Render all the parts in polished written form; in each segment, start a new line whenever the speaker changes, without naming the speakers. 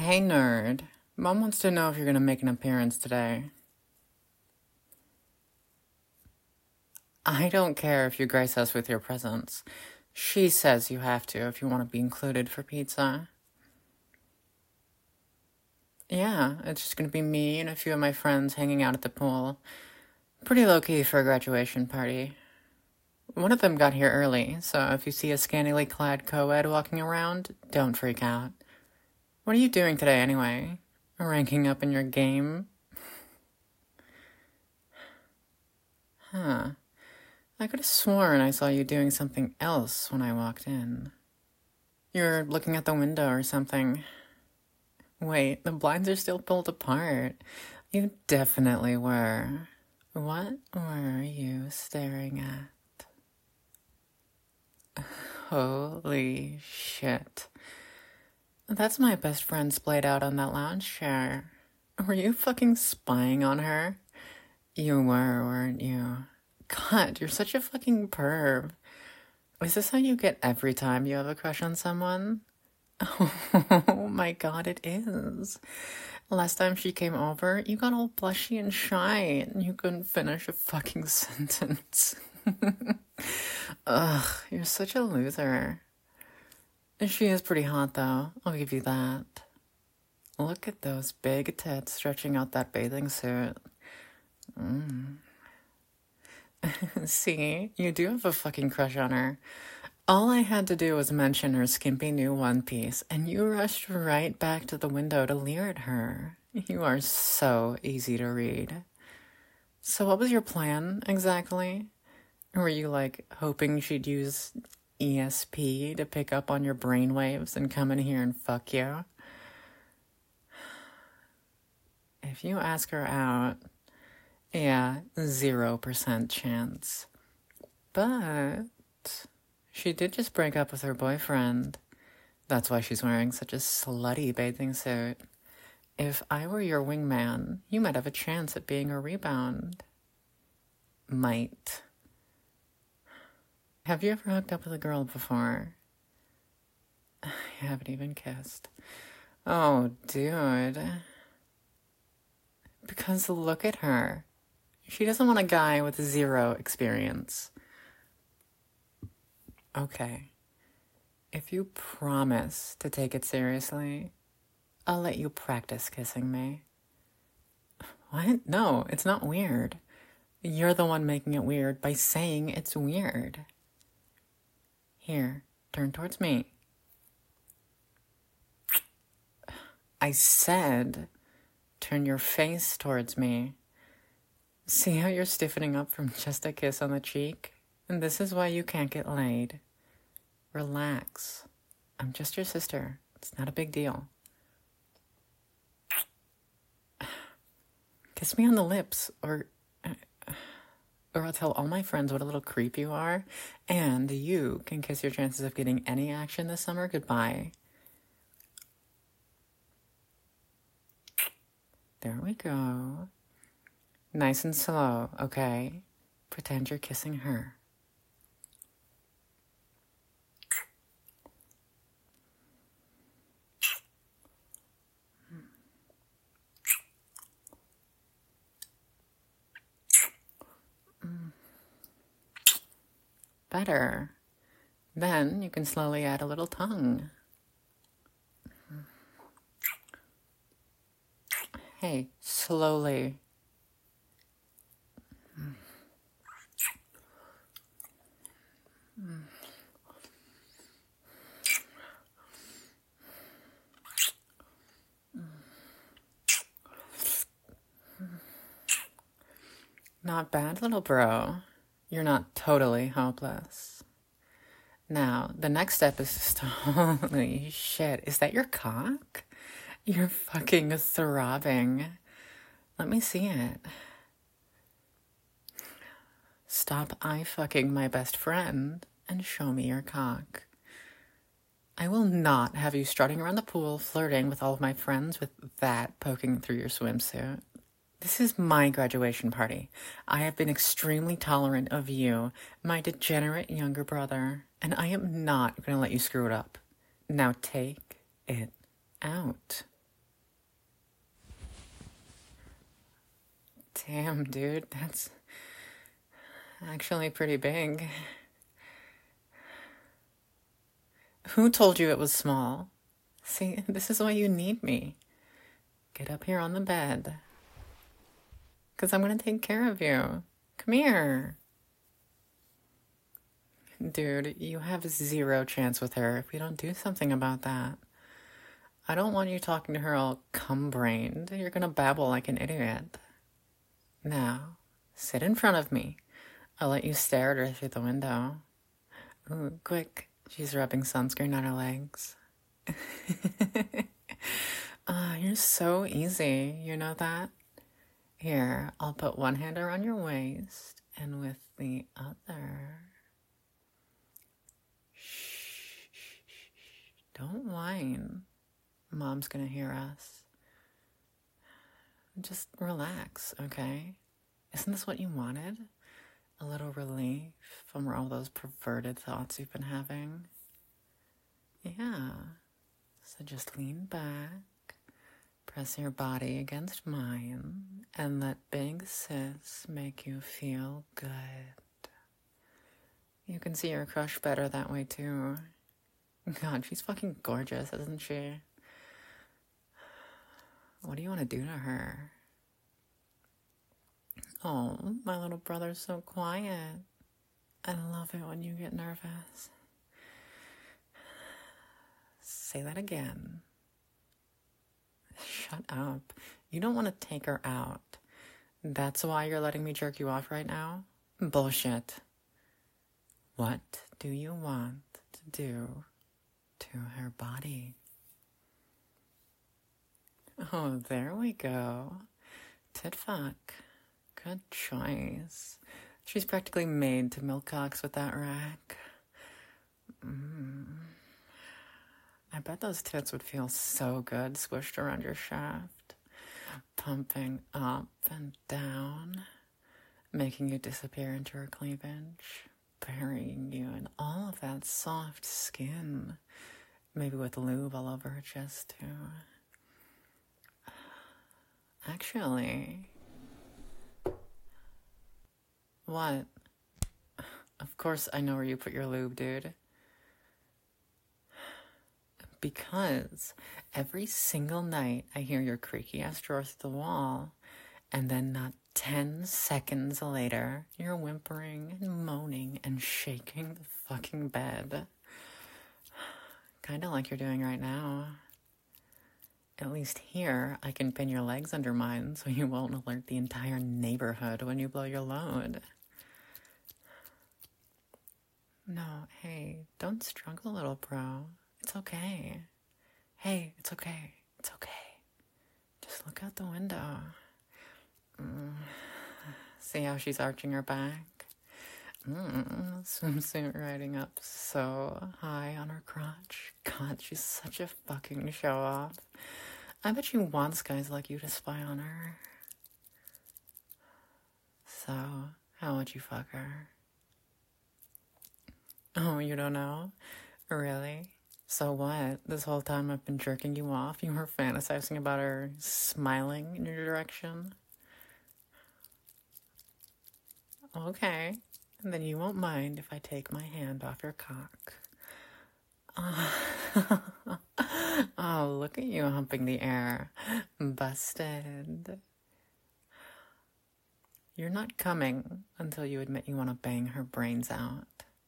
Hey, nerd. Mom wants to know if you're gonna make an appearance today. I don't care if you grace us with your presence. She says you have to if you want to be included for pizza. Yeah, it's just gonna be me and a few of my friends hanging out at the pool. Pretty low-key for a graduation party. One of them got here early, so if you see a scantily clad co-ed walking around, don't freak out. What are you doing today anyway? Ranking up in your game? Huh. I could have sworn I saw you doing something else when I walked in. You were looking at the window or something. Wait, the blinds are still pulled apart. You definitely were. What were you staring at? Holy shit. That's my best friend splayed out on that lounge chair. Were you fucking spying on her? You were, weren't you? God, you're such a fucking perv. Is this how you get every time you have a crush on someone? Oh my god, it is. Last time she came over, you got all blushy and shy, and you couldn't finish a fucking sentence. Ugh, you're such a loser. She is pretty hot, though. I'll give you that. Look at those big tits stretching out that bathing suit. See, you do have a fucking crush on her. All I had to do was mention her skimpy new one piece, and you rushed right back to the window to leer at her. You are so easy to read. So what was your plan, exactly? Were you, hoping she'd use ESP to pick up on your brainwaves and come in here and fuck you? If you ask her out, yeah, 0% chance. But she did just break up with her boyfriend. That's why she's wearing such a slutty bathing suit. If I were your wingman, you might have a chance at being a rebound. Might. Have you ever hooked up with a girl before? You haven't even kissed. Oh, dude. Because look at her. She doesn't want a guy with 0 experience. Okay. If you promise to take it seriously, I'll let you practice kissing me. What? No, it's not weird. You're the one making it weird by saying it's weird. Here, turn towards me. I said, turn your face towards me. See how you're stiffening up from just a kiss on the cheek? And this is why you can't get laid. Relax. I'm just your sister. It's not a big deal. Kiss me on the lips, or I'll tell all my friends what a little creep you are, and you can kiss your chances of getting any action this summer goodbye. There we go. Nice and slow, okay? Pretend you're kissing her. Better. Then you can slowly add a little tongue. Hey, slowly. Not bad, little bro. You're not totally hopeless. Now, the next step is to... Holy shit, is that your cock? You're fucking throbbing. Let me see it. Stop eye-fucking my best friend and show me your cock. I will not have you strutting around the pool flirting with all of my friends with that poking through your swimsuit. This is my graduation party. I have been extremely tolerant of you, my degenerate younger brother, and I am not going to let you screw it up. Now take it out. Damn, dude, that's actually pretty big. Who told you it was small? See, this is why you need me. Get up here on the bed. Because I'm going to take care of you. Come here. Dude, you have zero chance with her if we don't do something about that. I don't want you talking to her all cum-brained. You're going to babble like an idiot. Now, sit in front of me. I'll let you stare at her through the window. Ooh, quick. She's rubbing sunscreen on her legs. You're so easy. You know that? Here, I'll put one hand around your waist, and with the other... Shh. Don't whine. Mom's gonna hear us. Just relax, okay? Isn't this what you wanted? A little relief from all those perverted thoughts you've been having? Yeah. So just lean back, press your body against mine, and let big sis make you feel good. You can see your crush better that way too. God, she's fucking gorgeous, isn't she? What do you want to do to her? Oh, my little brother's so quiet. I love it when you get nervous. Say that again. Shut up. You don't want to take her out. That's why you're letting me jerk you off right now? Bullshit. What do you want to do to her body? Oh, there we go. Tit fuck. Good choice. She's practically made to milk cocks with that rack. I bet those tits would feel so good squished around your shaft, pumping up and down, making you disappear into her cleavage, burying you in all of that soft skin, maybe with lube all over her chest too. Actually, what? Of course I know where you put your lube, dude. Because every single night I hear your creaky ass drawer through the wall, and then not 10 seconds later, you're whimpering and moaning and shaking the fucking bed. Kinda like you're doing right now. At least here, I can pin your legs under mine so you won't alert the entire neighborhood when you blow your load. No, hey, don't struggle, little bro. It's okay. Hey, it's okay. It's okay. Just look out the window. See how she's arching her back? Swimsuit riding up so high on her crotch. God, she's such a fucking show-off. I bet she wants guys like you to spy on her. So, how would you fuck her? Oh, you don't know? Really? So what? This whole time I've been jerking you off, you were fantasizing about her smiling in your direction? Okay. And then you won't mind if I take my hand off your cock. Oh, look at you humping the air. Busted. You're not coming until you admit you want to bang her brains out.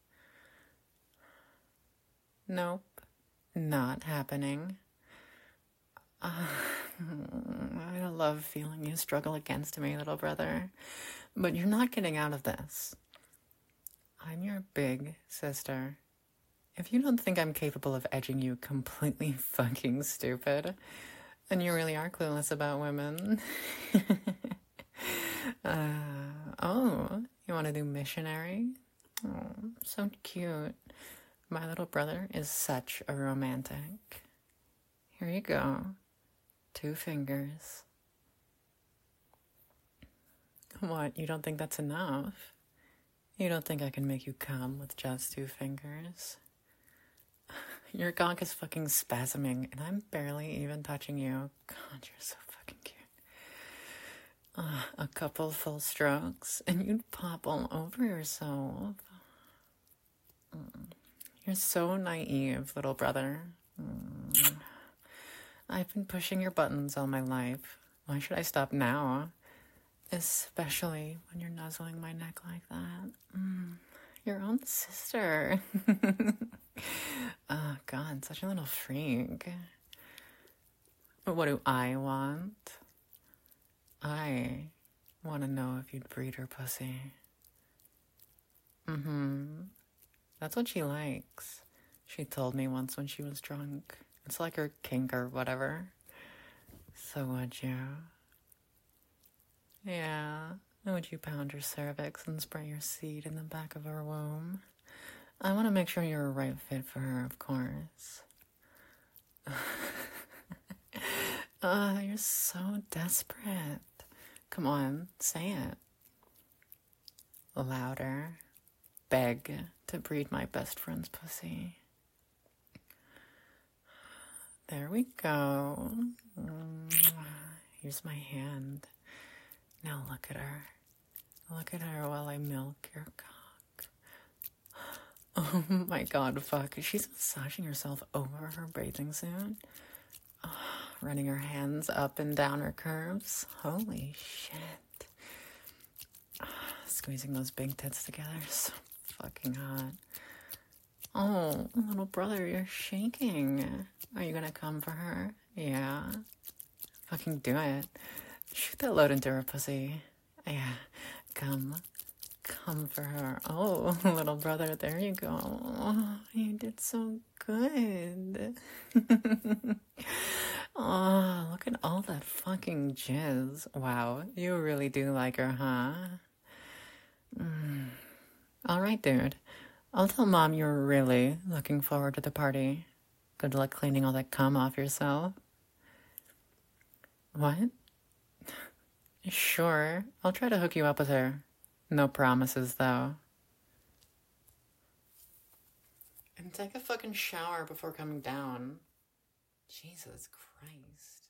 Nope. Not happening. I love feeling you struggle against me, little brother. But you're not getting out of this. I'm your big sister. If you don't think I'm capable of edging you completely fucking stupid, then you really are clueless about women. Oh, you want to do missionary? Oh, so cute. My little brother is such a romantic. Here you go. 2 fingers. What, you don't think that's enough? You don't think I can make you come with just 2 fingers? Your cock is fucking spasming, and I'm barely even touching you. God, you're so fucking cute. A couple full strokes, and you'd pop all over yourself. You're so naive, little brother. I've been pushing your buttons all my life. Why should I stop now? Especially when you're nuzzling my neck like that. Your own sister. Oh, God, such a little freak. But what do I want? I want to know if you'd breed her pussy. That's what she likes. She told me once when she was drunk. It's like her kink or whatever. So would you? Yeah. Would you pound her cervix and spray your seed in the back of her womb? I want to make sure you're a right fit for her, of course. You're so desperate. Come on, say it. Louder. Beg to breed my best friend's pussy. There we go. Here's my hand. Now look at her. Look at her while I milk your cock. Oh my God, fuck. She's massaging herself over her bathing suit. Running her hands up and down her curves. Holy shit. Squeezing those big tits together. So fucking hot. Oh, little brother, you're shaking. Are you gonna come for her? Yeah. Fucking do it. Shoot that load into her pussy. Yeah. Come for her. Oh, little brother, there you go. Oh, you did so good. Oh, look at all that fucking jizz. Wow, you really do like her, huh? All right, dude. I'll tell Mom you're really looking forward to the party. Good luck cleaning all that cum off yourself. What? Sure, I'll try to hook you up with her. No promises, though. And take a fucking shower before coming down. Jesus Christ.